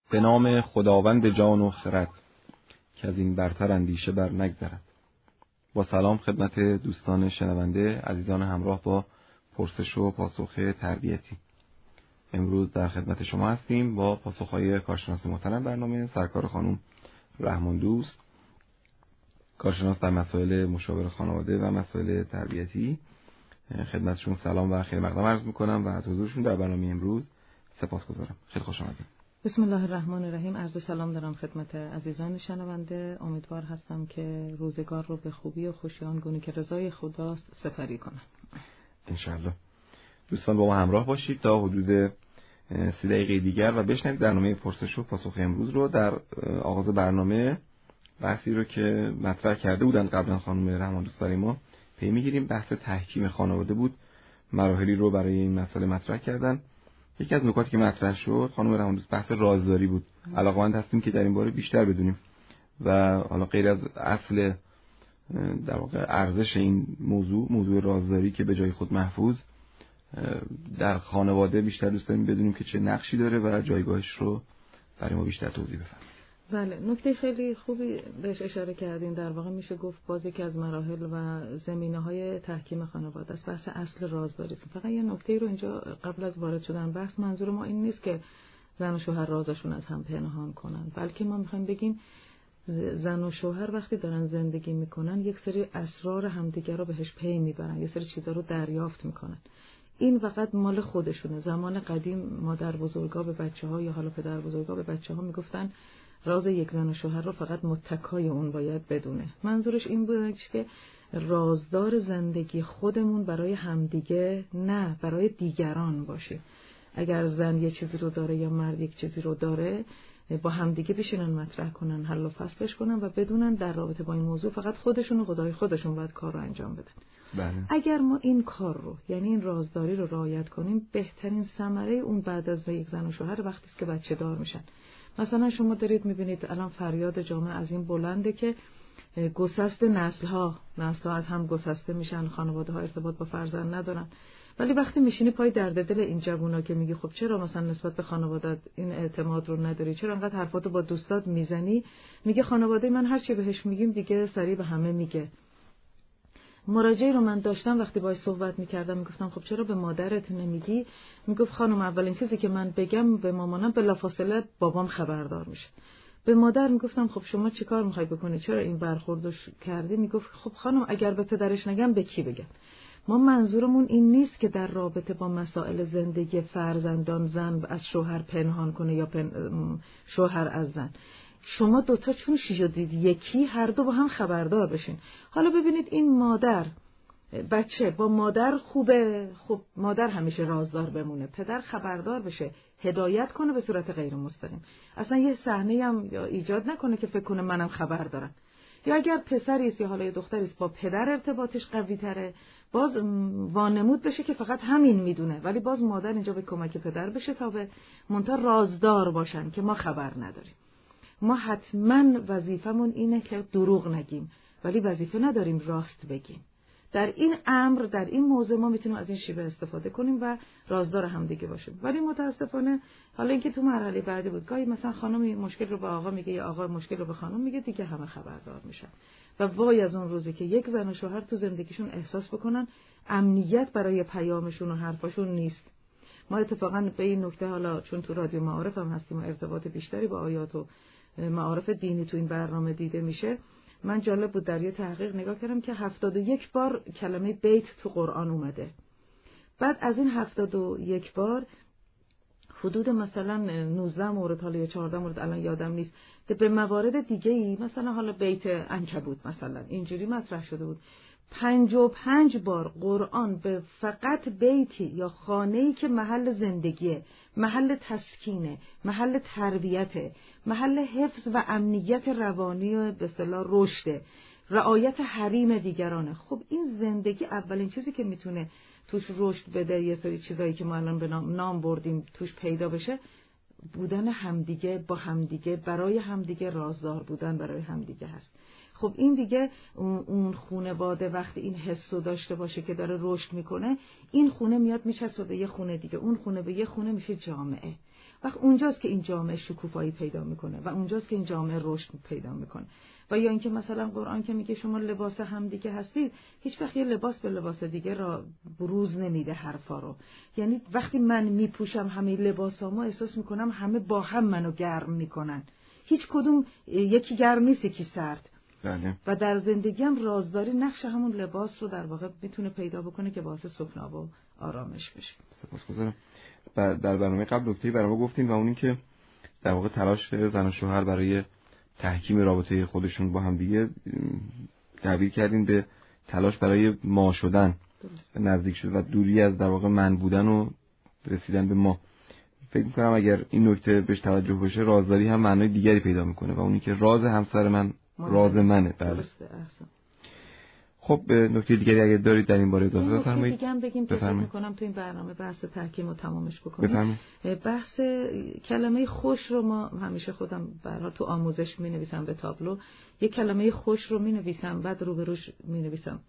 به نام خداوند جان و خرد که از این برتر اندیشه بر نگذرد. با سلام خدمت دوستان شنونده عزیزان همراه با پرسش و پاسخ تربیتی. امروز در خدمت شما هستیم با پاسخهای کارشناس محترم برنامه سرکار خانم رحمان دوست، کارشناس در مسائل مشاور خانواده و مسائل تربیتی. خدمتشون سلام و خیر مقدم عرض میکنم و از حضورشون در برنامه امروز سپاسگزارم. خیلی خوش آمدید. بسم الله الرحمن الرحیم. عرض سلام دارم خدمت عزیزان شنونده. امیدوار هستم که روزگار رو به خوبی و خوشی آنگونه که رضای خداست سپری کنم انشاءالله. دوستان با ما همراه باشید تا حدود 30 دقیقه دیگر و بشنوید برنامه پرسش و پاسخ امروز رو. در آغاز برنامه بحثی رو که مطرح کرده بودن قبلا خانم رحمان دوست برای ما پی میگیریم. بحث تحکیم خانواده بود. مراحلی رو برای این مسئله مطرح کردن. یکی از نکاتی که مطرح شد خانم رحمان دوست بحث رازداری بود. علاقه‌مند هستیم که در این باره بیشتر بدونیم و حالا غیر از اصل در واقع ارزش این موضوع رازداری که به جای خود محفوظ در خانواده بیشتر دوست داریم بدونیم که چه نقشی داره و جایگاهش رو برای ما بیشتر توضیح بفرمایید. بله، نکته خیلی خوبی بهش اشاره کردین. در واقع میشه گفت بازی که از مراحل و زمینه‌های تحکیم خانواده است بحث اصل رازداری است. فقط یه نکته رو اینجا قبل از وارد شدن بحث، منظور ما این نیست که زن و شوهر رازشون از هم پنهان کنن، بلکه ما میخوایم بگیم زن و شوهر وقتی دارن زندگی میکنن یک سری اسرار همدیگر رو بهش پی میبرن، یه سری چیزا رو دریافت میکنن. این فقط مال خودشونه. زمان قدیم مادر بزرگا به بچه‌ها یا حالا پدر بزرگا به بچه‌ها میگفتن راز یک زن و شوهر رو فقط متکای اون باید بدونه. منظورش این بود که رازدار زندگی خودمون برای همدیگه نه برای دیگران باشه. اگر زن یه چیزی رو داره یا مرد یک چیزی رو داره، با همدیگه بشینن مطرح کنن، حل و فصلش کنن و بدونن در رابطه با این موضوع فقط خودشون و خدای خودشون باید کار رو انجام بدن. بله. اگر ما این کار رو یعنی این رازداری رو رعایت کنیم، بهترین ثمره اون بعد از یک زن و شوهر وقتی است که بچه دار میشن. مثلا شما دارید میبینید الان فریاد جامعه از این بلنده که گسست نسل‌ها از هم گسسته میشن، خانواده‌ها ارتباط با فرزند ندارن. ولی وقتی میشینی پای درد دل این جوونا که میگی خب چرا مثلا نسبت به خانواده‌ات این اعتماد رو نداری، چرا انقدر حرفاتو با دوستات میزنی، میگه خانواده من هر چی بهش میگیم دیگه سریع به همه میگه. مراجعه رو من داشتم وقتی باهاش صحبت میکردم میگفتم خب چرا به مادرت نمیگی؟ میگفت خانم اولین چیزی که من بگم به مامانم بلافاصله بابام خبردار میشه. به مادر میگفتم خب شما چیکار میخوای بکنی، چرا این برخوردو کردی؟ میگفت خب خانم اگر به پدرش نگم به کی بگم؟ ما منظورمون این نیست که در رابطه با مسائل زندگی فرزندان زن از شوهر پنهان کنه یا شوهر از زن. شما دوتا چون شدید یکی، هر دو با هم خبردار بشین. حالا ببینید این مادر بچه با مادر خوبه، خب مادر همیشه رازدار بمونه، پدر خبردار بشه، هدایت کنه به صورت غیر مستقیم. اصلا یه صحنه هم یا ایجاد نکنه که فکر کنه منم خبر دارم. یا اگر پسری است یا حالا یه دختری است با پدر ارتباطش قوی تره، باز وانمود بشه که فقط همین میدونه، ولی باز مادر اینجا به کمک پدر بشه تا به منتها رازدار باشن که ما خبر نداریم. ما حتما وظیفمون اینه که دروغ نگیم، ولی وظیفه نداریم راست بگیم. در این امر، در این موضوع ما میتونیم از این شیوه استفاده کنیم و رازدار هم دیگه باشیم. ولی متاسفانه حالا اینکه تو مرحله بعدی بود، گاهی مثلا خانم مشکل رو به آقا میگه یا آقا مشکل رو به خانم میگه، دیگه همه خبردار میشن. و وای از اون روزی که یک زن و شوهر تو زندگیشون احساس بکنن امنیت برای پیامشون و حرفاشون نیست. ما اتفاقا به این نکته، حالا چون تو رادیو معارف هم هستیم و ارتباط بیشتری با آیات و معارف دینی تو این برنامه دیده میشه، من جالب بود در یه تحقیق نگاه کردم که 71 بار کلمه بیت تو قرآن اومده. بعد از این 71 بار حدود مثلا 19 مورد، حالا یا 14 مورد الان یادم نیست، که به موارد دیگه‌ای مثلا حالا بیت عنکبوت مثلا اینجوری مطرح شده بود. 55 بار قرآن به فقط بیتی یا خانه‌ای که محل زندگیه، محل تسکینه، محل تربیته، محل حفظ و امنیت روانی و به اصطلاح رشد، رعایت حریم دیگرانه. خب این زندگی اولین چیزی که میتونه توش رشد بده، یه سری چیزایی که ما الان به نام بردیم توش پیدا بشه، بودن همدیگه با همدیگه، برای همدیگه رازدار بودن برای همدیگه هست. خب این دیگه اون خانواده وقتی این حسو داشته باشه که داره رشد میکنه، این خونه میاد میچسبه به یه خونه دیگه، اون خونه به یه خونه، میشه جامعه. وقت اونجاست که این جامعه شکوفایی پیدا میکنه و اونجاست که این جامعه رشد پیدا میکنه. و یا اینکه مثلا قرآن که میگه شما لباس هم دیگه هستید، هیچ وقت یه لباس به لباس دیگه را بروز نمیده حرفا رو. یعنی وقتی من میپوشم همه لباسامو، احساس میکنم همه با هم منو گرم میکنن، هیچ کدوم یکی گرم نیست یکی سرد. بله. و در زندگی هم رازداری نقش همون لباس رو در واقع میتونه پیدا بکنه که باعث سکنا و آرامش بشه. سپاسگزارم. در برنامه قبل نکته‌ای برای ما گفتین و اون این که در واقع تلاش زن و شوهر برای تحکیم رابطه خودشون با هم دیگه تعبیر کردین به تلاش برای ما شدن، نزدیک شدن و دوری از در واقع من بودن و رسیدن به ما. فکر می‌کنم اگر این نکته بهش توجه بشه، رازداری هم معنای دیگری پیدا می‌کنه و اونی که راز همسر من راز منه. بله. خب نکته دیگری اگر دارید در این باره اضافه بفرمایید. دیگه هم بگیم که فکر می‌کنم تو این برنامه بحث تحکیم رو تمامش بکنیم. بحث کلمه خوش رو ما همیشه خودم برها تو آموزش می‌نویسم به تابلو، یک کلمه خوش رو می‌نویسم، بعد روبروش می‌نویسم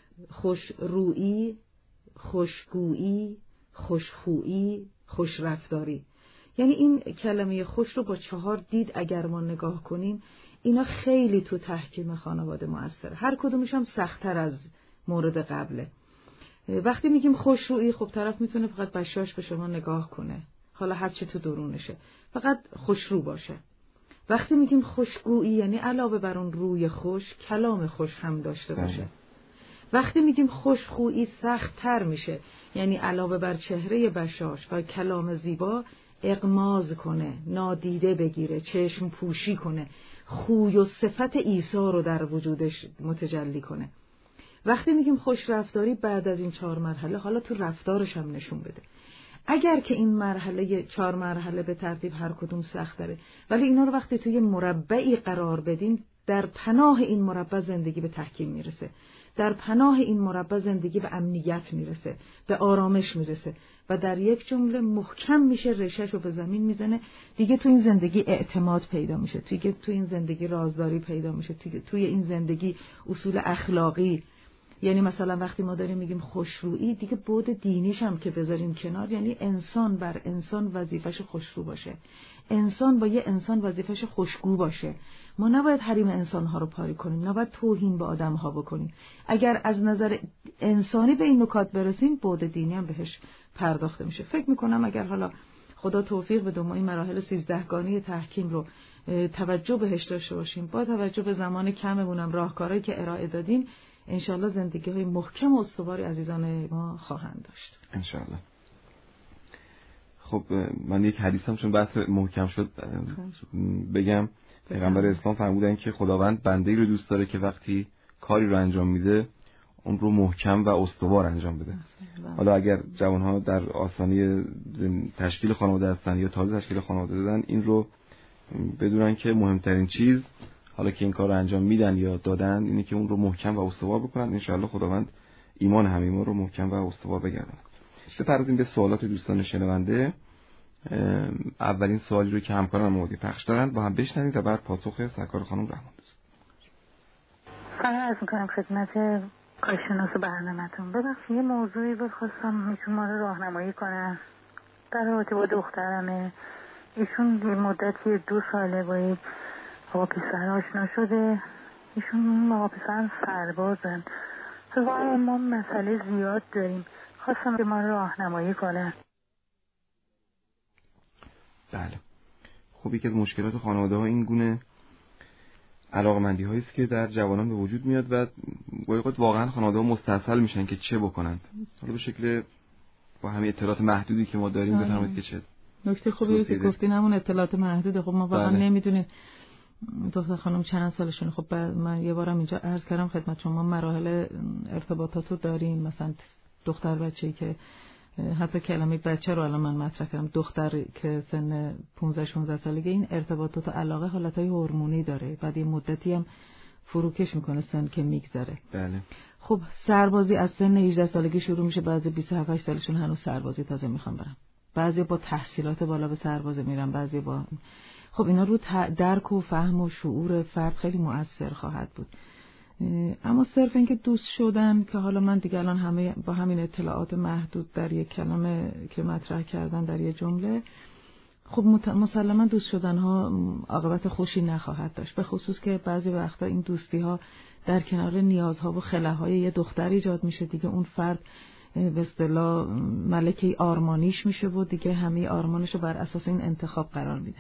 خوشرویی، خوشگویی، خوشخویی، خوشرفتاری. یعنی این کلمه خوش رو با 4 دید اگر ما نگاه کنیم، اینا خیلی تو تحکیم خانواده مؤثره. هر کدومش هم سخت‌تر از مورد قبله. وقتی میگیم خوشرویی، خب طرف میتونه فقط بشاش به شما نگاه کنه، حالا هر چه تو درونشه، فقط خوشرو باشه. وقتی میگیم خوشگویی، یعنی علاوه بر اون روی خوش، کلام خوش هم داشته باشه. وقتی میگیم خوشخویی، سخت‌تر میشه، یعنی علاوه بر چهره بشاش و کلام زیبا، اغماض کنه، نادیده بگیره، چشم پوشی کنه، خوی و صفت عیسی رو در وجودش متجلی کنه. وقتی میگیم خوش رفتاری، بعد از این 4 مرحله حالا تو رفتارش هم نشون بده. اگر که این مرحله 4 مرحله به ترتیب هر کدوم سخت داره، ولی اینا رو وقتی توی مربعی قرار بدیم، در پناه این مربع زندگی به تحکیم میرسه، در پناه این مربع زندگی به امنیت میرسه، به آرامش میرسه و در یک جمله محکم میشه، ریشه‌شو به زمین میزنه. دیگه تو این زندگی اعتماد پیدا میشه، دیگه تو این زندگی رازداری پیدا میشه، توی این زندگی اصول اخلاقی. یعنی مثلا وقتی ما داریم میگیم خوشرویی، دیگه بعد دینیش هم که بذاریم کنار، یعنی انسان بر انسان وظیفش خوشرو باشه، انسان با یه انسان وظیفش خوشگو باشه. ما نباید حریم انسان‌ها رو پاری کنیم، نباید توهین به آدم‌ها بکنیم. اگر از نظر انسانی به این نکات برسیم، بعد دینی هم بهش پرداخته میشه. فکر میکنم اگر حالا خدا توفیق بده ما این مراحل 13گانه تحکیم رو توجه بهش داشته باشیم، با توجه به زمان کممون هم راهکارهایی که ارائه دادیم، انشالله زندگی‌های محکم و استواری عزیزان ما خواهند داشت. انشالله. خب من یک حدیثم چون بحث محکم شد بگم. پیغمبر اسلام فرمودن که خداوند بنده‌ای رو دوست داره که وقتی کاری رو انجام میده اون رو محکم و استوار انجام بده. حالا اگر جوان‌ها در آستانه تشکیل خانواده هستن یا تازه تشکیل خانواده دادن، این رو بدونن که مهمترین چیز حالا که این کار رو انجام میدن یا دادن اینه که اون رو محکم و استوار بکنن. انشالله خداوند ایمان همه ما رو محکم و استوار بگرداند. بپردازیم به سوالات دوستان شنونده. اولین سوالی رو که همکاران مودی پخش دارند با هم بشنویم و بعد پاسخ سرکار خانم رحمان دوست. سلام عرض می‌کنم خدمت کارشناس برنامه‌تون. ببخشید یه موضوعی بود خواستم ایشون ما رو راهنمایی کنن. در رابطه با دخترمه، ایشون یه مدتی 2 ساله با یک آقا پسر آشنا شده. ایشون آقا پسر سربازن. واقعا ما مسئله زیاد داریم. خواستم که ما رو راهنمایی کنه. بله. خب یکی از مشکلات خانواده ها این گونه علاقمندی هایی است که در جوانان به وجود میاد و گاهی واقعا خانواده ها مستعصل میشن که چه بکنند. حالا به شکل با همین اطلاعات محدودی که ما داریم بفرمایید که چه. نکته خوبیه که گفتین، همون اطلاعات محدوده. خب ما واقعا نمیدونیم دختر خانم چند سالشونه. خب من یه بارم اینجا عرض کردم خدمت شما مراحل ارتباطاتو داریم. مثلا دختر بچه‌ای که حتی کلمه بچه رو الان من مطرح کردم، دختر که سن 15-16 سالگی، این ارتباطات و علاقه حالتهای هورمونی داره، بعد یه مدتی هم فروکش میکنه سن که میگذره. بله. خب سربازی از سن 18 سالگی شروع میشه، بعضی 27-8 سالشون هنوز سربازی تازه میخوان برن، بعضی با تحصیلات بالا به سربازی میرن، بعضی با خب اینا رو درک و فهم و شعور فرد خیلی مؤثر خواهد بود. اما صرف این که دوست شدن که حالا من دیگه الان همه با همین اطلاعات محدود در یک کلمه که مطرح کردن در یک جمله، خب مسلما دوست شدن ها عاقبت خوشی نخواهد داشت، به خصوص که بعضی وقتا این دوستی ها در کنار نیازها و خلاهای یه دختر ایجاد میشه دیگه. اون فرد به اصطلاح ملکه آرمانیش میشه و دیگه همه آرمانشو بر اساس این انتخاب قرار میده.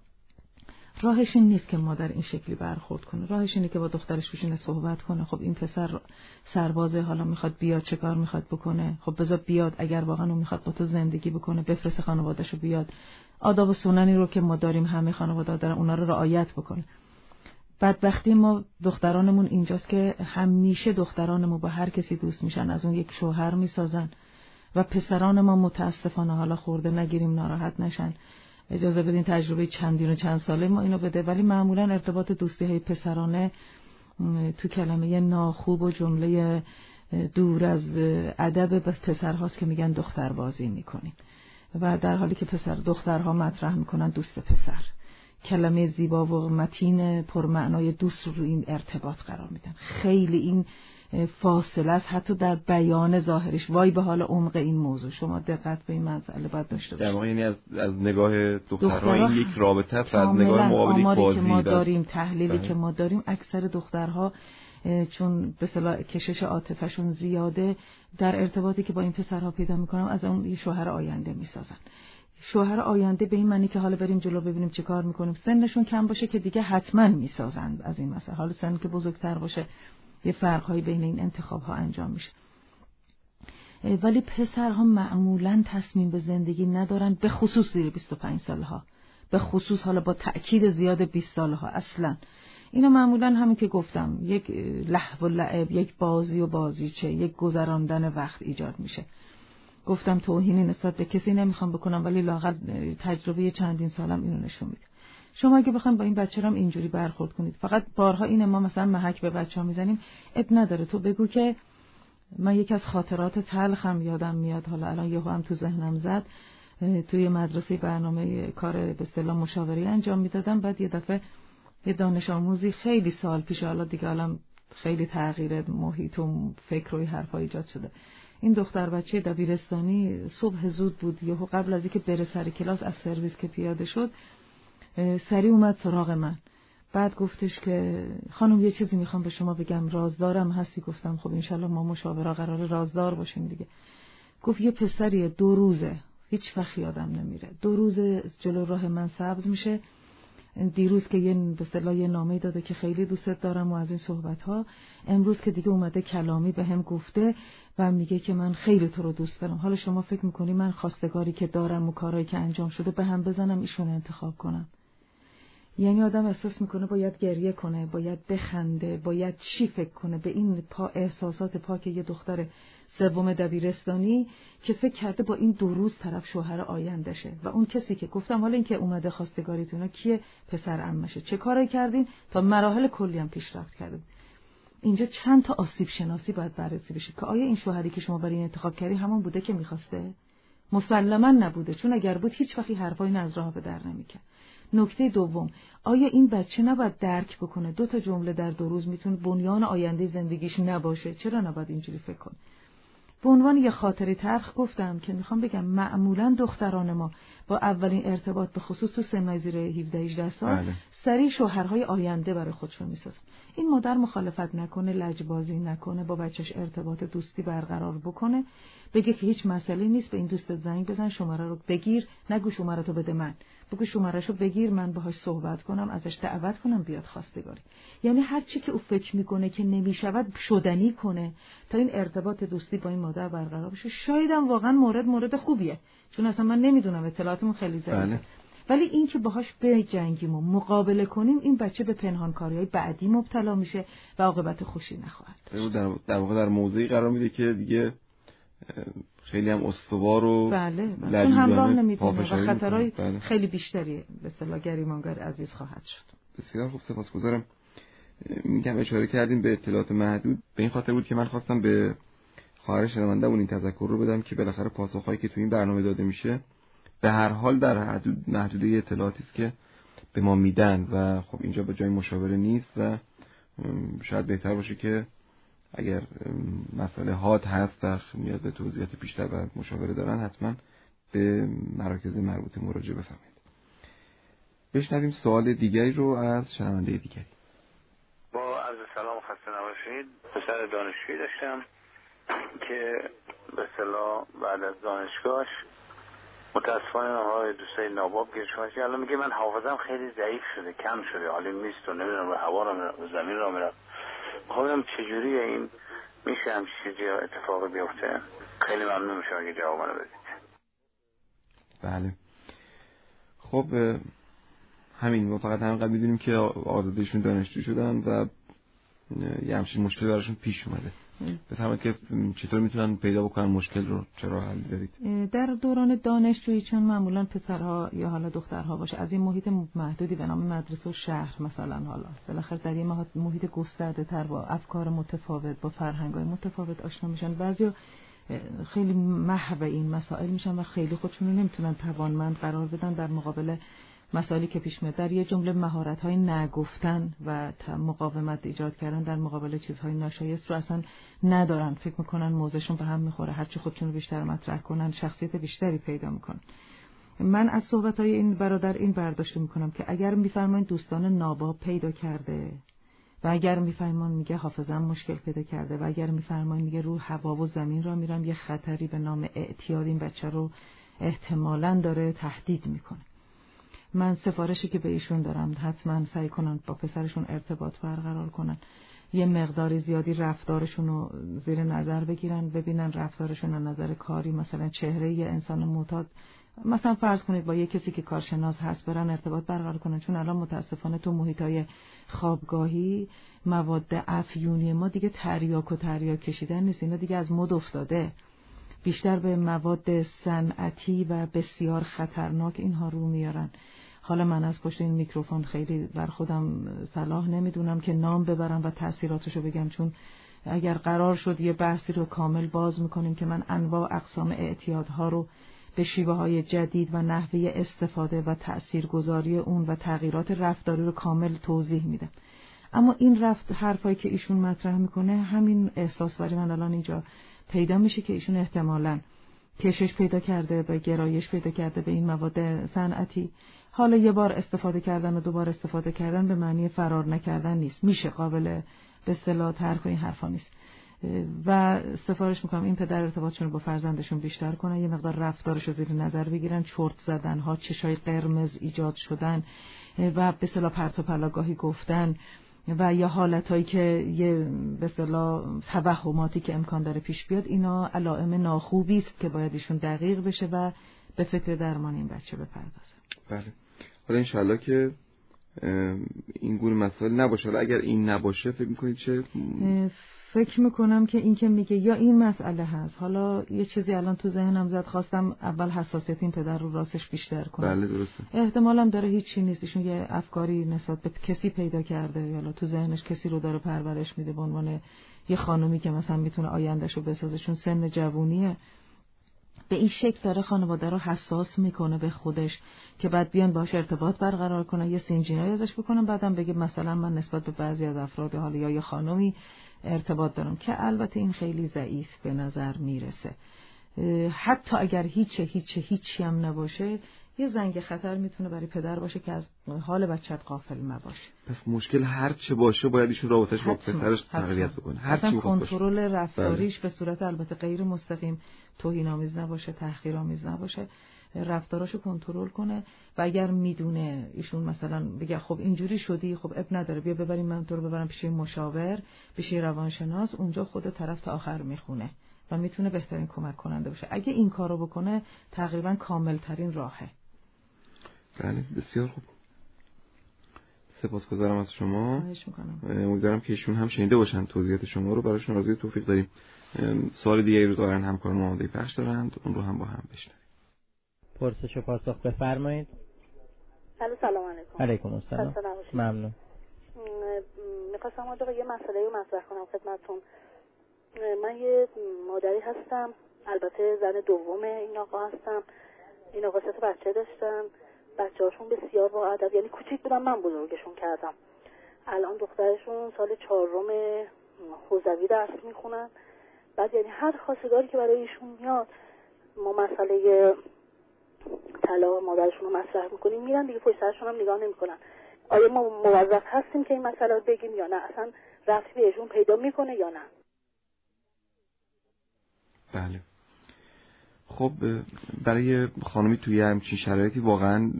راهش این نیست که مادر این شکلی برخورد کنه، راهش اینه که با دخترش بشینه صحبت کنه. خب این پسر سربازه، حالا میخواد بیاد، چه کار میخواد بکنه؟ خب بذار بیاد، اگر واقعا اون میخواد با تو زندگی بکنه بفرست خانواده‌شو بیاد، آداب و سننی رو که ما داریم همه خانواده دارن اونا رو رعایت بکنه. بدبختی ما دخترانمون اینجاست که همیشه دخترانمون با هر کسی دوست میشن، از اون یک شوهر میسازن و پسران ما متاسفانه حالا خورده نگیریم ناراحت نشن، اجازه بدین تجربه چندین و چند ساله ما اینو بده، ولی معمولا ارتباط دوستی های پسرانه تو کلمه ناخوب و جمله دور از ادب به پسرهاست که میگن دختر بازی میکنین و در حالی که دخترها مطرح میکنن دوست پسر. کلمه زیبا و متین پرمعنای دوست رو این ارتباط قرار میدن. خیلی این فاصله است حتی در بیان ظاهرش. وای به حال عمق این موضوع، شما دقت به این مسئله باید داشته باشید. در واقع یعنی از نگاه دخترها این یک رابطه است، از نگاه مقابل یک بازی. که ما داریم، تحلیلی که ما داریم، اکثر دخترها چون به اصطلاح کشش عاطفه‌شون زیاده در ارتباطی که با این پسرها پیدا میکنن از اون یه شوهر آینده میسازن. شوهر آینده به این معنی که حالا بریم جلو ببینیم چه کار میکنیم، سنشون کم باشه که دیگه حتما میسازن از این مسئله. حالا سن که بزرگتر باشه یه فرق‌هایی بین این انتخاب‌ها انجام میشه. ولی پسرها معمولاً تصمیم به زندگی ندارن، به خصوص زیر 25 سالها، به خصوص حالا با تأکید زیاد 20 سالها. اصلاً اینا معمولاً همین که گفتم یک لهو و لعب، یک بازی و بازیچه، یک گذراندن وقت ایجاد میشه. گفتم توهینی نسبت به کسی نمیخوام بکنم، ولی لااقل تجربه چندین سالم اینو نشون میده. شما اگه بخواید با این بچه‌رم اینجوری برخورد کنید، فقط بارها اینه ما مثلا محک به بچه‌ها میزنیم، اب نداره تو بگو که من یکی از خاطرات تلخم یادم میاد، حالا الان یهو هم تو ذهنم زد، توی مدرسه برنامه کار به اصطلاح مشاوره انجام میدادم، بعد یه دفعه یه دانش آموزی خیلی سال پیش، حالا دیگه الان خیلی تغییر محیط و فکر و حرفا ایجاد شده، این دختر بچه دبیرستانی صبح زود بود، یهو قبل از اینکه بره سر کلاس از سرویس که پیاده شد سریع اومد سراغ من. بعد گفتش که خانم یه چیزی میخوام به شما بگم، رازدارم هستی؟ گفتم خب انشالله ما مشاوره قراره رازدار باشیم دیگه. گفت یه پسریه 2 روزه، هیچ وقت یادم نمیره، 2 روز جلو راه من سبز میشه. دیروز که به اصطلاح یه نامه داده که خیلی دوست دارم و از این صحبت ها، امروز که دیگه اومده کلامی به هم گفته و میگه که من خیلی تو رو دوست دارم. حالا شما فکر میکنی من خواستگاری که دارم و کارهایی که انجام شده به هم بزنم ایشون انتخاب کنم؟ یعنی آدم احساس میکنه باید گریه کنه، باید بخنده، باید چی فکر کنه به این احساسات پاک یه دختر سوم دبیرستانی که فکر کرده با این 2 روز طرف شوهر آیندهشه. و اون کسی که گفتم حالا این که اومده خواستگاریتونه کیه؟ پسر عمشه. چه کاری کردین تا مراحل کلی هم پیشرفت کردین؟ اینجا چند تا آسیب شناسی باید بررسی بشه که آیا این شوهری که شما برای این انتخاب کردی همون بوده که میخواسته؟ مسلما نبوده، چون اگر بود هیچ وقتی حرفای از راه به در نمیکرد. نکته دوم، آیا این بچه نباید درک بکنه 2 تا جمله در 2 روز میتونه بنیان آینده زندگیش نباشه؟ چرا نباید اینجوری فکر کنه؟ به عنوان یه خاطره تلخ گفتم که میخوام بگم معمولا دختران ما با اولین ارتباط به خصوص تو سنای زیر 17-18 سال سریع شوهرهای آینده برای خودشون میسازن. این مادر مخالفت نکنه، لجبازی نکنه، با بچهش ارتباط دوستی برقرار بکنه، بگه که هیچ مسئله نیست، به این دوستت زنگ بزن، شماره رو بگیر، نگو شماره تو بده من، بگو شمارهشو بگیر من باهاش صحبت کنم، ازش دعوت کنم بیاد خواستگاری. یعنی هر چی که او فکر میکنه که نمیشود شدنی کنه تا این ارتباط دوستی با این مادر برقرار بشه. شاید هم واقعا مورد خوبیه، چون اصلا من نمیدونم، اطلاعاتمون خیلی ضعیفه. ولی این که باهاش بجنگیم و مقابله کنیم، این بچه به پنهانکاری‌های بعدی مبتلا میشه و عاقبت خوشی نخواهد داشت. در واقع در موضعی قرار میده که دیگه خیلی هم استوار و چون همراه نمیتونه و خطرهای خیلی بیشتری به اصطلاح گریمانگر عزیز خواهد شد. بسیار خوب، سپاسگزارم. میگم اشاره کردیم به اطلاعات محدود، به این خاطر بود که من خواستم به خواهر شنونده‌مون این تذکر رو بدم که بالاخره پاسخهایی که تو این برنامه داده میشه به هر حال در محدوده اطلاعاتی است که به ما میدن و خب اینجا به جای مشاوره نیست و شاید بهتر باشه که اگر مسئله حاد هست و نیاز به توضیحات بیشتر و مشاوره دارن حتما به مراکز مربوطه مراجعه بفرمایید. بشنویم سوال دیگری رو از شنونده دیگری. با عرض سلام، خسته نباشید. پسر دانشجویی داشتم که به اصطلاح بعد از دانشگاهش متاسفانه های دوستای ناباب گیر شما که الان میگه من حافظم خیلی ضعیف شده، کم شده، حالی نیست و نمیدونم به هوا رو میرم، به زمین رو میرم. خودم چجوریه این میشه همچین چیزی اتفاق بیفته؟ خیلی ممنون میشم اگه جواب منو بدید. بله خب همین، ما فقط همینقدر میدونیم که آزادیشون دانشجو شدن و یه همچین مشکلی براشون پیش اومده. بفرمایید که چطور میتونن پیدا بکنن مشکل رو، چرا حل دارید؟ در دوران دانشجویی چون معمولا پسرها یا حالا دخترها باشه از این محیط محدودی به نام مدرسه و شهر مثلا حالا بالاخره در این محیط گسترده تر با افکار متفاوت با فرهنگ‌های متفاوت آشنا میشن. بعضیا خیلی محو این مسائل میشن و خیلی خودشون رو نمیتونن توانمند قرار بدن در مقابل مسائلی که پیش میاد. در یه جمله مهارت‌های نگفتن و مقاومت ایجاد کردن در مقابل چیزهای ناشایست رو اصلا ندارن. فکر میکنن موضعشون به هم میخوره، هرچی خودشون رو بیشتر مطرح کنن شخصیت بیشتری پیدا میکنن. من از صحبت‌های این برادر این برداشت میکنم که اگر میفرمایید دوستان ناباب پیدا کرده و اگر میفرمان میگه حافظم مشکل پیدا کرده و اگر میفرمان میگه رو هوا و زمین را میرم، یه خطری به نام اعتیاد این بچه رو احتمالاً داره تهدید میکنه. من سفارشی که به ایشون دارم حتما سعی کنن با پسرشون ارتباط برقرار کنن، یه مقدار زیادی رفتارشون رو زیر نظر بگیرن، ببینن رفتارشون از نظر کاری مثلا چهره یه انسان معتاد مثلا فرض کنید با یه کسی که کارشناس هست برن ارتباط برقرار کنن. چون الان متاسفانه تو محیطای خوابگاهی مواد افیونی ما دیگه تریاک و تریاک کشیدن نیست، اینا دیگه از مد افتاده، بیشتر به مواد صنعتی و بسیار خطرناک اینها رو میارن. حالا من از پشت این میکروفون خیلی بر خودم صلاح نمیدونم که نام ببرم و تأثیراتشو بگم، چون اگر قرار شد یه بحثی رو کامل باز میکنیم که من انواع اقسام اعتیادها رو به شیوه‌های جدید و نحوه استفاده و تأثیرگذاری اون و تغییرات رفتاری رو کامل توضیح میدم. اما این حرفایی که ایشون مطرح میکنه همین احساس برای من الان اینجا پیدا میشه که ایشون احتمالاً کشش پیدا کرده، به گرایش پیدا کرده به این مواد صنعتی. حالا یه بار استفاده کردن و دوبار استفاده کردن به معنی فرار نکردن نیست، میشه قابل به اصطلاح ترک این حرفا نیست. و سفارش میکنم این پدر ارتباطشون رو با فرزندشون بیشتر کنن، یه مقدار رفتارش رو زیر نظر بگیرن، چرت زدن ها، چشای قرمز ایجاد شدن و به اصطلاح پرت و پلاگاهی گفتن و یا حالتایی که یه به اصطلاح توهماتی که امکان داره پیش بیاد، اینا علائم ناخوبی است که باید ایشون دقیق بشه و به فکر درمان این بچه بپردازه. بله، حالا انشالله که این گونه مسائل نباشه. حالا اگر این نباشه فکر میکنید چه؟ فکر میکنم که این که میگه یا این مسئله هست، حالا یه چیزی الان تو ذهنم زد، خواستم اول حساسیت این پدر رو راستش بیشتر کنم. بله درسته. احتمالاً داره هیچی نیست، ایشون یه افکاری نسبت به کسی پیدا کرده، یا تو ذهنش کسی رو داره پرورش میده به عنوان یه خانومی که مثلا میتونه آیندهشو بسازه، چون سن جوونیه. به این شکل داره خانواده رو حساس میکنه به خودش که بعد بیان باهاش ارتباط برقرار کنن، یه سینجینایی ازش بکنن، بعدم بگه مثلا من نسبت به بعضی از افراد حالا یا یه خانومی ارتباط دارم، که البته این خیلی ضعیف به نظر میرسه. حتی اگر هیچی هم نباشه، یه زنگ خطر میتونه برای پدر باشه که از حال بچت غافل نباشه. پس مشکل هر چه باشه باید ایشون رابطش با پسرش تقویت بکنه، هر چی کنترل رفتاریش به صورت البته غیر مستقیم، توهین‌آمیز نباشه، تحقیرآمیز نباشه، رفتاراشو کنترل کنه. و اگر میدونه ایشون مثلا بگه خب اینجوری شدی، خب اب نداره، بیا ببریم من تو رو ببرم پیش مشاور، پیش روانشناس، اونجا خود طرف تا آخر میخونه و میتونه بهترین کمک کننده باشه. اگه این کارو بکنه تقریبا کامل ترین راهه. بله بسیار خوب، سپاسگزارم از شما. خواهش میکنم. امیدوارم که ایشون هم شنیده باشن توضیحات شما رو، براشون آرزوی توفیق داریم. سوال دیگه رو دارن همکاران آماده پخش دارند، اون رو هم با هم بشنویم. پرسش و پاسخ بفرمایید. سلام علیکم. علیکم السلام. ممنون. میخواستم یه مسئله رو مطرح کنم خدمتتون. من یه مادری هستم، البته زن دوم این آقا هستم. این آقا 3 بچه داشتن، بچه‌هاشون بسیار با ادب، یعنی کوچیک بودن، من بزرگشون کردم. الان دخترشون سال 4 حوزوی درس میخونن. بعد یعنی هر خواستگاری که برای ایشون میاد، ما مسئله طلاق مادرشون رو مطرح میکنیم میرن دیگه پشت سرشون هم نگاه نمیکنن. آیا ما موظف هستیم که این مسئله رو بگیم یا نه؟ اصلا ربطی بهشون پیدا میکنه یا نه؟ بله. خب برای خانمی توی همچین شرایطی واقعا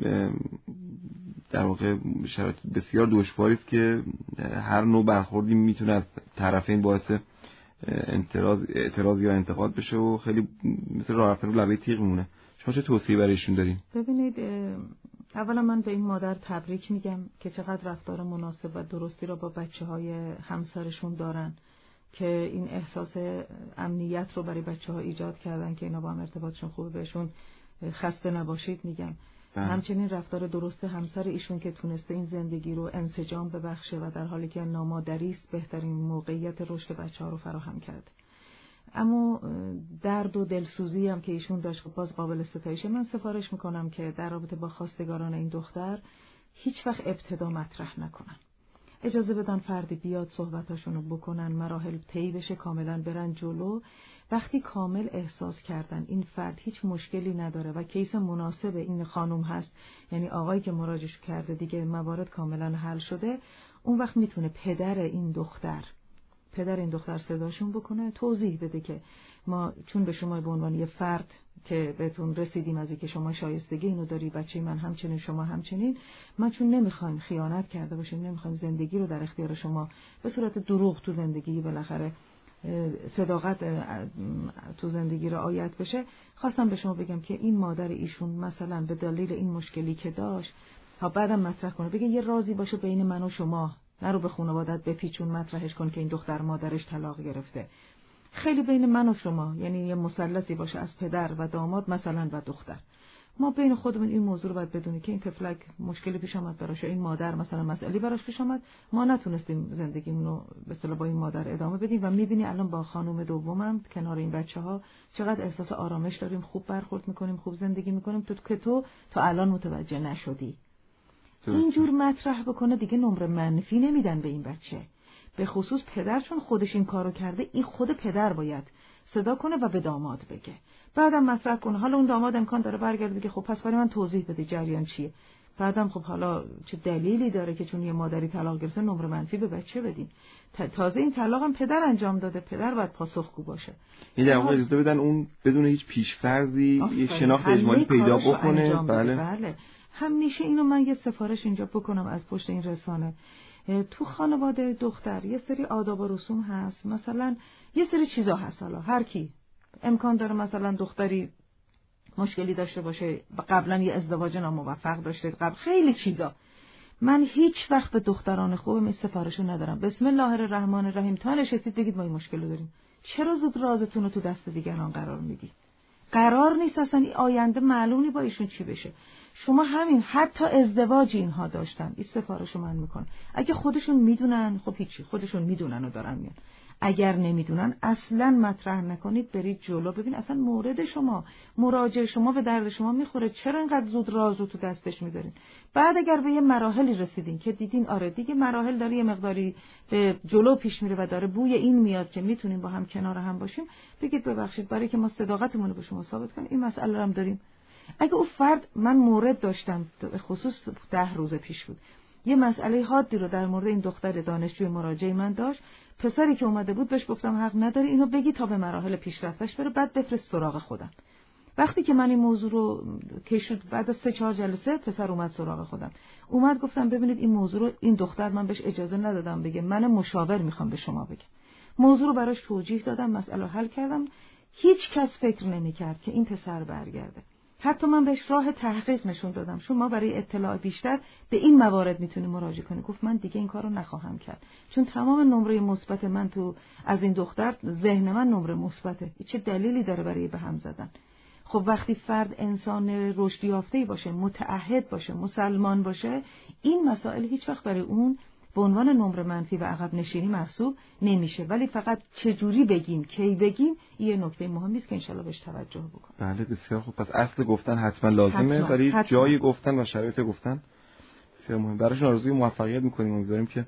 در واقع شرایط بسیار دشواری است که هر نوع برخوردی میتونه از طرفین باعث اعتراض یا انتقاد بشه و خیلی مثل راه رفتن رو لبه تیغ میمونه. شما چه توصیه‌ای برایشون دارین؟ ببینید، اولا من به این مادر تبریک میگم که چقدر رفتار مناسب و درستی را با بچه‌های همسرشون دارن که این احساس امنیت رو برای بچه‌ها ایجاد کردن که اینا با هم ارتباطشون خوبه. بهشون خسته نباشید میگم. همچنین رفتار درست همسر ایشون که تونسته این زندگی رو انسجام ببخشه و در حالی که نامادری است بهترین موقعیت رشد بچه‌ها رو فراهم کرده. اما درد و دلسوزی هم که ایشون داشت باز قابل ستایشه. من سفارش میکنم که در رابطه با خواستگاران این دختر هیچ وقت ابتدا مطرح نکنن. اجازه بدن فردی بیاد صحبتاشونو بکنن، مراحل طی بشه، کاملا برن جلو. وقتی کامل احساس کردن این فرد هیچ مشکلی نداره و کیس مناسب این خانم هست، یعنی آقایی که مراجعه کرده دیگه موارد کاملا حل شده، اون وقت میتونه پدر این دختر صداشون بکنه، توضیح بده که ما چون به شما به عنوان یه فرد که بهتون رسیدیم از اینکه شما شایستگی اینو داری، بچه من همچنین، شما همچنین، ما چون نمیخوایم خیانت کرده باشیم، نمیخوایم زندگی رو در اختیار شما به صورت دروغ تو زندگی، بالاخره صداقت تو زندگی رعایت بشه، خواستم به شما بگم که این مادر ایشون مثلا به دلیل این مشکلی که داشت تا بعدم مطرح کنه، بگه یه رازی باشه بین من و شما، نرو به خانواده‌ات بپیچون مطرحش کن که این دختر مادرش طلاق گرفته. خیلی بین من و شما، یعنی یه مثلثی باشه از پدر و داماد مثلا و دختر. ما بین خودمون این موضوع رو باید بدونیم که این طفلک مشکلی پیش آمد براش، این مادر مثلا مسئله براش پیش آمد، ما نتونستیم زندگیمون رو به اصطلاح با این مادر ادامه بدیم و می‌بینی الان با خانم دومم کنار این بچه‌ها چقدر احساس آرامش داریم، خوب برخورد می‌کنیم، خوب زندگی می‌کنیم، تو تا الان متوجه نشدی. اینجور مطرح بکنه دیگه نمره منفی نمیدن به این بچه، به خصوص پدر، چون خودش این کارو کرده. این خود پدر باید صدا کنه و به داماد بگه، بعدم مطرح کنه. حالا اون داماد امکان داره برگرده بگه خب پس برای من توضیح بده جریان چیه، بعدم خب حالا چه دلیلی داره که چون یه مادری طلاق گرفته نمره منفی به بچه بدین. تازه این طلاق هم پدر انجام داده، پدر باید پاسخگو باشه. این در واقع اجازه بدن اون بدون هیچ پیش‌فرضی یه شناخت اجمالی پیدا بکنه. بله. همیشه اینو من یه سفارش اینجا بکنم از پشت این رسانه. تو خانواده دختر یه سری آداب و رسوم هست، مثلا یه سری چیزا هست. حالا هر کی امکان داره مثلا دختری مشکلی داشته باشه، قبلا یه ازدواج ناموفق داشته، خیلی چیزا. من هیچ وقت به دختران خوبم این سفارشو ندارم. بسم الله الرحمن الرحیم تا نشستید بگید ما این مشکل رو داریم. چرا زود رازتون رو تو دست دیگران قرار میدی؟ قرار نیست اصلا آینده معلومی با ایشون چی بشه. شما همین حتی ازدواج اینها داشتن، این سفارشو من میکنم. اگه خودشون میدونن خب هیچی، خودشون میدونن و دارن میان. اگر نمیدونن اصلا مطرح نکنید، برید جلو. ببین اصلا مورد شما، مراجع شما به درد شما میخوره، چرا اینقدر زود راز رو تو دستش میذارین؟ بعد اگر به یه مراحلی رسیدین که دیدین آره دیگه مراحل داره یه مقداری به جلو پیش میره و داره بوی این میاد که میتونیم با هم کنار هم باشیم، بگید ببخشید برای که ما صداقتمون رو به شما ثابت کنیم این مسئله رو هم داریم. اگه اون فرد، من مورد داشتم خصوص 10 روز پیش بود، یه مسئله حادی رو در مورد این دختر دانشجوی مراجعه من داشت، پسری که اومده بود بهش گفتم حق نداری اینو بگی تا به مراحل پیشرفتش بره، بعد بفرست سراغ خودم. وقتی که من این موضوع رو که شد بعد از 3-4 جلسه پسر اومد سراغ خودم، اومد گفتم ببینید این موضوع رو این دختر من بهش اجازه ندادم بگه، من مشاور میخوام به شما بگم. موضوع رو براش توضیح دادم، مسئله حل کردم. هیچ کس فکر نمی‌کرد که این پسر برگرده. حتی من بهش راه تحقیق نشون دادم، چون ما برای اطلاع بیشتر به این موارد میتونیم مراجعه کنیم. گفت من دیگه این کارو نخواهم کرد، چون تمام نمره مثبت من تو از این دختر، ذهن من نمره مثبته، چه دلیلی داره برای به هم زدن؟ خب وقتی فرد انسان رشد یافته‌ای باشه، متعهد باشه، مسلمان باشه، این مسائل هیچ وقت برای اون به عنوان نمره منفی و عقب نشینی محسوب نمیشه. ولی فقط چجوری بگیم، کی بگیم، یه نکته مهمی است که انشالله بهش توجه بکنیم. بله بسیار خوب. پس اصل گفتن حتما لازمه، ولی جای گفتن و شرایط گفتن بسیار مهم. براشون آرزوی موفقیت میکنیم. امیدواریم که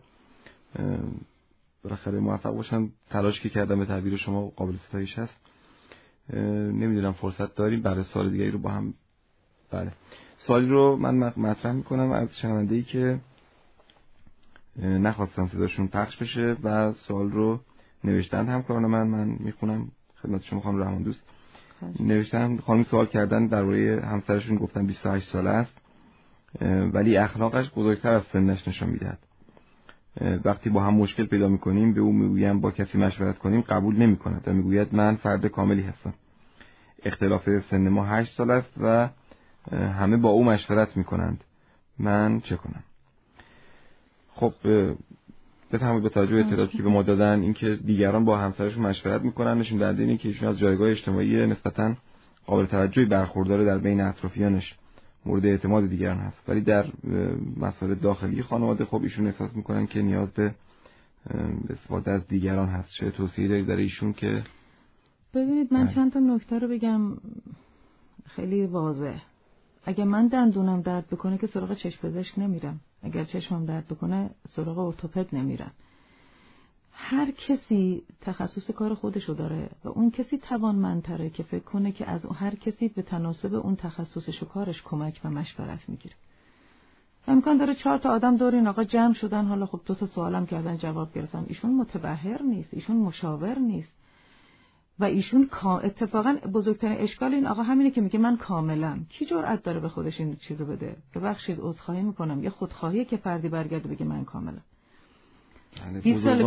بالاخره موفق باشن. تلاش که کردن به تعبیر شما قابل ستایش هست. نمیدونم فرصت داریم برای سال دیگه رو با هم بله. سوالی رو من مطرح میکنم از شنونده‌ای که نخواستم صداشون پخش بشه و سوال رو نوشتن همکاران من میخونم خدمت شما خانم رحمان دوست. نوشتن خانم سوال کردن درباره همسرشون، گفتن 28 ساله است ولی اخلاقش بزرگتر از سنش نشان میدهد. وقتی با هم مشکل پیدا میکنیم به او میگویم با کسی مشورت کنیم، قبول نمیکند و میگوید من فرد کاملی هستم. اختلاف سن ما 8 سال است و همه با او مشورت میکنند. من چه کنم؟ خب بفرمایید. به توجه به اطلاعاتی که به ما دادن اینکه دیگران با همسرشون مشورت میکنن نشون دهنده اینه که ایشون از جایگاه اجتماعی نسبتاً قابل توجهی برخورداره، در بین اطرافیانش مورد اعتماد دیگران هست، ولی در مسائل داخلی خانواده خب ایشون احساس میکنن که نیاز به استفاده از دیگران هست. چه توصیه‌ای دارید برای ایشون؟ که ببینید من چند تا نکته رو بگم خیلی واضح. اگه من دندونم درد بکنه که سراغ چشم پزشک نمیرم، اگر چشمم درد بکنه سراغ ارتوپد نمیرم. هر کسی تخصص کار خودشو داره و اون کسی توانمندتره که فکر کنه که از هر کسی به تناسب اون تخصصش و کارش کمک و مشورت میگیره. امکان داره 4 تا آدم دور این آقا جمع شدن، حالا خب 2 تا سوالم کردن جواب گرفتن. ایشون متبحر نیست، ایشون مشاور نیست و ایشون اتفاقا بزرگترین اشکال این آقا همینه که میگه من کاملم. کی جرأت داره به خودش این چیزو بده؟ ببخشید عذرخواهی میکنم، یه خودخواهیه که فردی برگرده بگه من کاملم. 20 سال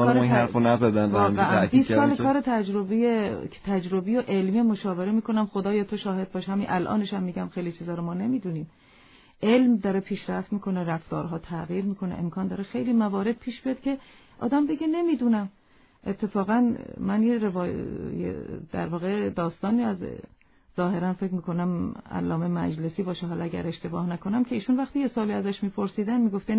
کار تجربی و علمی مشاوره میکنم. خدایا تو شاهد باش، همین الانش هم میگم خیلی چیزا رو ما نمیدونیم. علم داره پیشرفت میکنه، رفتارها تغییر میکنه، امکان داره خیلی موارد پیش بیاد که آدم بگه نمیدونم. اتفاقا من یه در واقع داستانی از ظاهرا فکر میکنم علامه مجلسی باشه، حالا اگر اشتباه نکنم، که ایشون وقتی یه سالی ازش میپرسیدن میگفته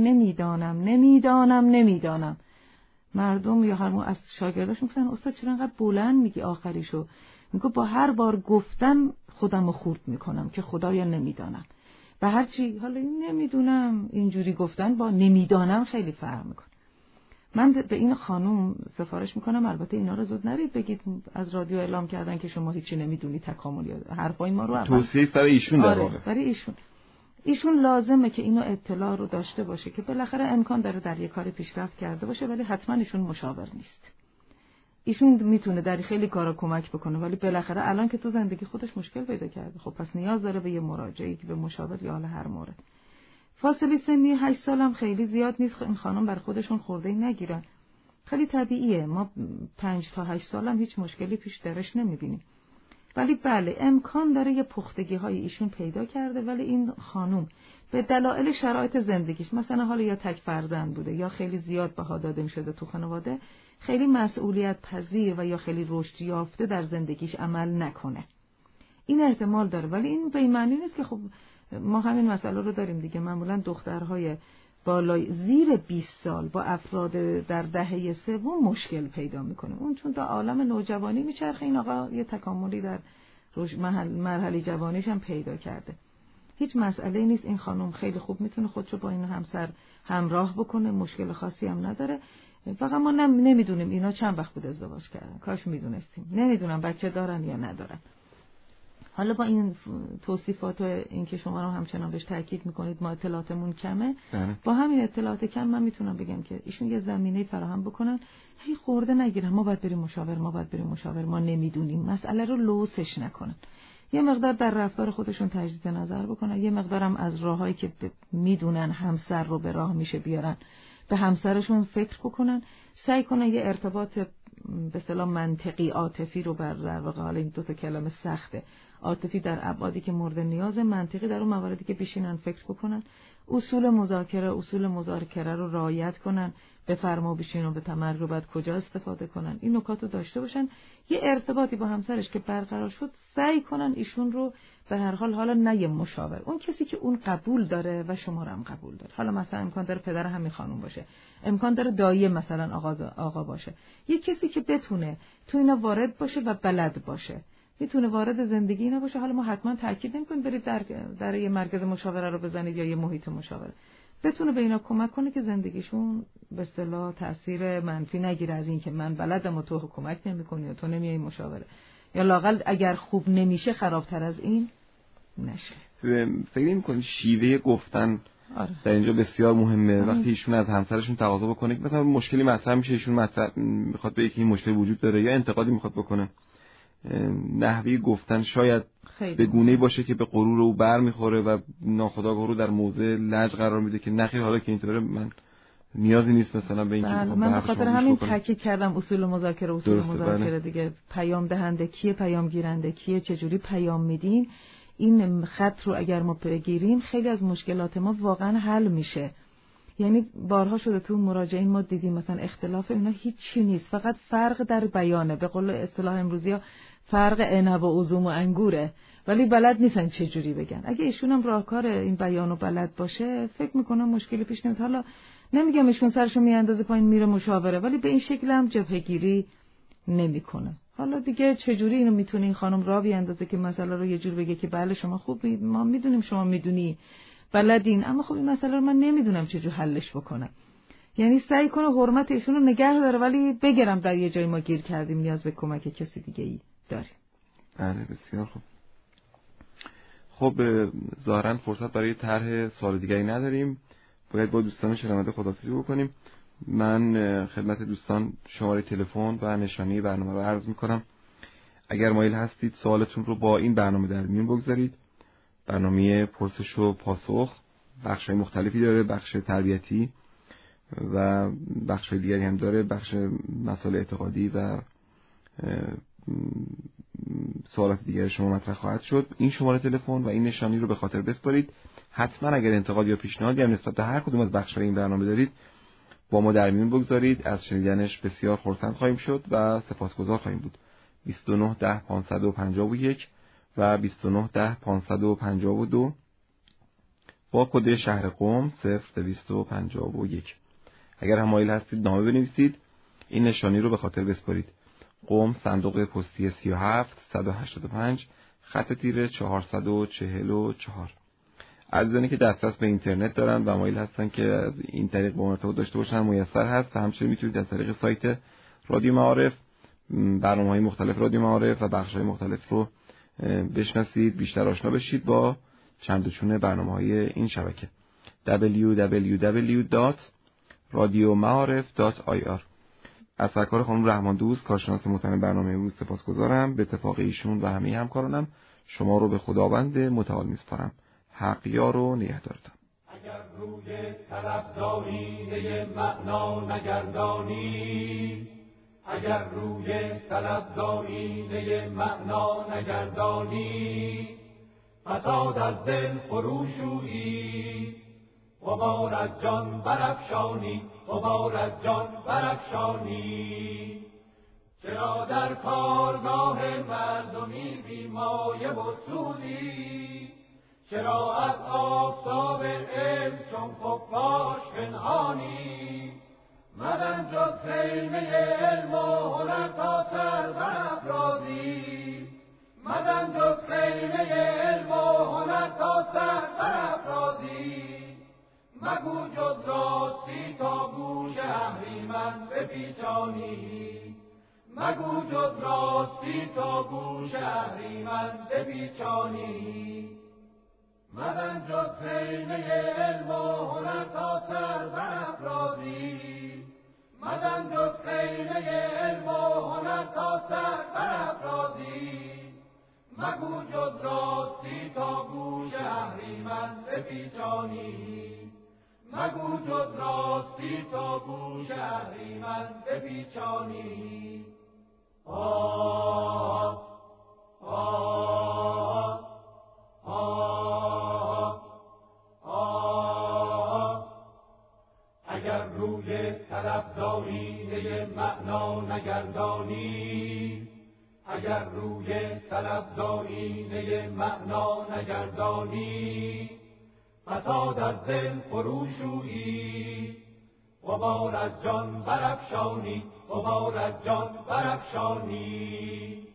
نمیدانم. مردم یا هر از شاگرداش میگفتن استاد چرا انقدر بلند میگی آخریشو؟ میگه با هر بار گفتن خودمو خورد میکنم که خدایا نمیدانم. و هرچی حالا نمیدونم اینجوری گفتن با نمیدانم خیلی فرق میکنه. من به این خانم سفارش میکنم البته اینا رو زود نرید بگید از رادیو اعلام کردن که شما هیچی نمیدونی، تکاملی حرفای ما رو توصیه برای ایشون در واقع. برای ایشون لازمه که اینو اطلاع رو داشته باشه که بالاخره امکان داره در یک کاری پیشرفت کرده باشه، ولی حتما ایشون مشاور نیست. ایشون میتونه در خیلی کارا کمک بکنه ولی بالاخره الان که تو زندگی خودش مشکل پیدا کرده، خب پس نیاز داره به یه مراجعی که به مشاور یا حالا هر مورد. فاصله سنی 8 سالم خیلی زیاد نیست، این خانم بر خودشون خورده‌ای نگیرن. خیلی طبیعیه، ما 5 تا 8 سالم هیچ مشکلی پیش درش نمیبینیم. ولی بله امکان داره یه پختگی‌های ایشون پیدا کرده، ولی این خانم به دلایل شرایط زندگیش، مثلا حالا یا تک فرزند بوده یا خیلی زیاد بها داده می‌شده تو خانواده، خیلی مسئولیت پذیر و یا خیلی رشد یافته در زندگیش عمل نکنه. این احتمال داره، ولی این به این معنی نیست که خب ما همین مسئله رو داریم دیگه. معمولا دخترهای بالای زیر 20 سال با افراد در دهه سوم مشکل پیدا میکنه. اون چون تا عالم نوجوانی میچرخه، این آقا یه تکاملی در مرحله جوانیش هم پیدا کرده. هیچ مسئله نیست. این خانم خیلی خوب میتونه خودشو با این همسر همراه بکنه، مشکل خاصی هم نداره. فقط ما نمیدونیم اینا چند وقت بود ازدواج کردن. کاش میدونستیم. نمیدونم بچه دارن یا ندارن. حالا با این توصیفات و این که شما رو همچنان بهش تاکید میکنید ما اطلاعاتمون کمه، با همین اطلاعات کم من میتونم بگم که ایشون یه زمینه فراهم بکنن، هی خورده نگیرن ما باید بریم مشاور، ما نمیدونیم، مسئله رو لوسش نکنن. یه مقدار در رفتار خودشون تجدید نظر بکنن، یه مقدارم از راههایی که میدونن همسر رو به راه میشه بیارن به همسرشون فکر بکنن، سعی کنن یه ارتباط به اصطلاح منطقی عاطفی رو در واقع، حالا این 2 تا کلمه سخته، عاطفی در ابعادی که مورد نیاز، منطقی در اون مواردی که بشینن فکر بکنن، اصول مذاکره رو رعایت کنن، به فرما بشین و به تمرگ بعد کجا استفاده کنن، این نکات رو داشته باشن. یه ارتباطی با همسرش که برقرار شد سعی کنن ایشون رو به هر حال، حالا نه یه مشاور، اون کسی که اون قبول داره و شما رو هم قبول داره. حالا مثلا امکان داره پدر همین خانم باشه، امکان داره دایی مثلا آقا باشه، یه کسی که بتونه تو اینا وارد باشه و بلد باشه، میتونه وارد زندگی اینا باشه. حالا ما حتما تاکید نمی‌کنیم برید در یه مرکز مشاوره رو بزنید یا یه محیط مشاوره، بتونه به اینا کمک کنه که زندگیشون به اصطلاح تاثیر منفی نگیره از این که من بلدم و تو کمک نمی‌کنی و تو نمیای مشاوره، یا لااقل اگر خوب نمیشه خرابتر از این نشه. فکر می‌کنید شیوه گفتن در اینجا بسیار مهمه. وقتی ایشون از همسرشون تقاضا بکنه که مثلا مشکلی مطرح میشه، ایشون میخواد بگه که این مشکل وجود داره یا انتقادی میخواد بکنه، نحوه گفتن شاید به گونه‌ای باشه که به غرور او بر میخوره و ناخودآگاه رو در موضع لج قرار میده که نخیر حالا که اینطوره من نیازی نیست مثلا به اینکه من به خاطر همین تاکید کردم اصول مذاکره دیگه. پیام دهنده کیه، پیام گیرنده کیه، چجوری پیام میدین، این خط رو اگر ما بگیریم خیلی از مشکلات ما واقعا حل میشه. یعنی بارها شده تو مراجعین ما دیدیم مثلا اختلاف اینا هیچی نیست، فقط فرق در بیانه، به قول اصطلاح امروزی ها فرق عنب و عزوم و انگوره، ولی بلد نیستن چه جوری بگن. اگه ایشون هم راهکار این بیان و بلد باشه فکر میکنم مشکلی پیش نمیاد. حالا نمیگم ایشون سرشو میاندازه پایین میره مشاوره، ولی به این شکل هم جبهه‌گیری نمیکنه. حالا دیگه چجوری اینو میتونه این خانم راه بیاندازه که مسئله رو یه جور بگه که بله شما خوبی، ما میدونیم شما میدونی، بلدین، اما خب این مسئله رو من نمیدونم چجور حلش بکنم. یعنی سعی کنه حرمت ایشون رو نگه داره، ولی بگرم در یه جای ما گیر کردیم نیاز به کمک کسی دیگه ای داریم. بله بسیار خوب. خب ظاهرا فرصت برای طرح سوال دیگری نداریم، باید با دوستان شنونده خداحافظی بکنیم. من خدمت دوستان شماره تلفن و نشانی برنامه رو عرض میکنم. اگر مایل هستید سوالتون رو با این برنامه در میون بگذارید. برنامه پرسش و پاسخ بخش‌های مختلفی داره، بخش تربیتی و بخش‌های دیگری هم داره، بخش مسائل اعتقادی و سوالات دیگر شما مطرح خواهد شد. این شماره تلفن و این نشانی رو به خاطر بسپارید. حتما اگر انتقاد یا پیشنهادی هم نسبت به هر کدوم از بخش‌های این برنامه دارید با ما در میون بگذارید. از شنیدنش بسیار خرسند خواهیم شد و سپاسگزار خواهیم بود. 29 10 551 و 29 10 552 با کد شهر قم 0251. اگر هم مایل هستید نامه بنویسید این نشانی رو به خاطر بسپارید. قم صندوق پستی 37 185 خط تیره 444. عزیزانی که دسترس به اینترنت دارن و مایل هستن که از این طریق با ارتباط داشته باشن میسر هست. همچنین میتونید از طریق سایت رادیو معارف برنامه‌های مختلف رادیو معارف و بخش‌های مختلف رو بشناسید، بیشتر آشنا بشید با چند و چون برنامه‌های این شبکه. www.radiomaarif.ir. از سرکار خانم رحمان دوست کارشناس متن برنامه امروز سپاسگزارم. به اتفاق ایشون و همه همکارانم شما رو به خداوند متعال میسپارم. حق یار و نگهدارتان. اگر روی طلب زاینه معنا نگردانی، اگر روی طلب زاینه معنا نگردانی، فساد از دل فروشویی، غبار از جان برافشانی، غبار از جان برافشانی. چرا در کارگاه مردمی بیمایه و سودی، چرا از آفتاب علم چون خفاش پنهانی، مدن جز خیمه علم و هنر تا سر برافرازی، مدن جز خیمه علم و هنر تا سر برافرازی. مگو جز راستی تا گوش اهریمن بپیچانی، مگو جز راستی تا گوش اهریمن بپیچانی. مدن جز خیمه علم و هنر تا سر برافرازی، مدن جز خیمه علم و هنر تا سر برافرازی. مگو جز راستی تا گوش اهریمن بپیچانی، مگو جز راستی تا گوش اهریمن بپیچانی. آه آه آه آه. اگر روی طلب زاینه معنا نگردانی، اگر روی طلب زاینه معنا نگردانی، فساد از دل فروشویی، غبار از جان برافشانی، غبار از جان برافشانی.